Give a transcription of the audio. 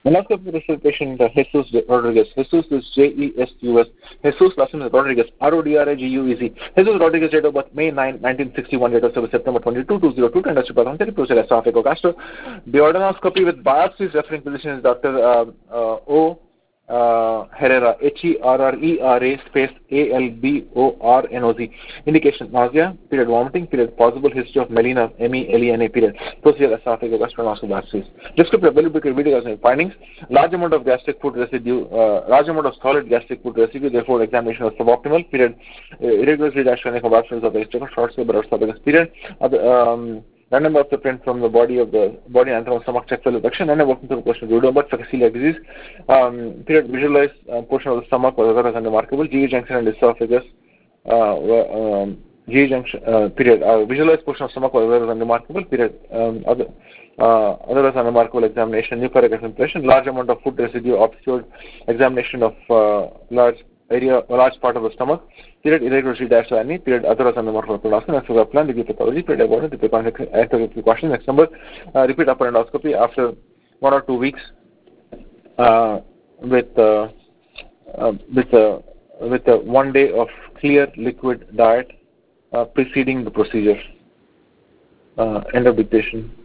Endoscopy resuscitation Jesus Rodriguez. Jesus is Jesus. Jesus last name is Rodriguez. Rodriguez. Jesus Rodriguez date of birth May 9, 1961. Date of service September 22, 2002. Industry pathology procedure esophageal duodenoscopy with biopsies. Referring physician is Dr. O. Herrera, Herrera, space ALBORNOZ. Indication nausea, period vomiting, period possible history of melena, MELENA, period. Procedure esophageal biopsies. Descriptive availability video findings. Large amount of gastric food residue, large amount of solid gastric food residue, therefore examination was suboptimal. Period. Irregular redaction of absence of external short sleeve or esophagus. Period. Random birth print from the body and from stomach check for reduction, and working through the question rheumatoid facile disease. Period. Visualize portion of the stomach was otherwise unremarkable. GE junction and esophagus. GE junction. Period. Visualize portion of stomach was otherwise unremarkable. Period. Otherwise unremarkable examination. Nucleic acid impression. Large amount of food residue obscured. Examination of large part of the stomach. Period. Irregularity dash to any. Period. Otherwise unremarkable pronouncement. As for the plan, the pathology. Period. About it. The precaution. Next number. Repeat upper endoscopy after 1 or 2 weeks. With 1 day of clear liquid diet preceding the procedure. End of dictation.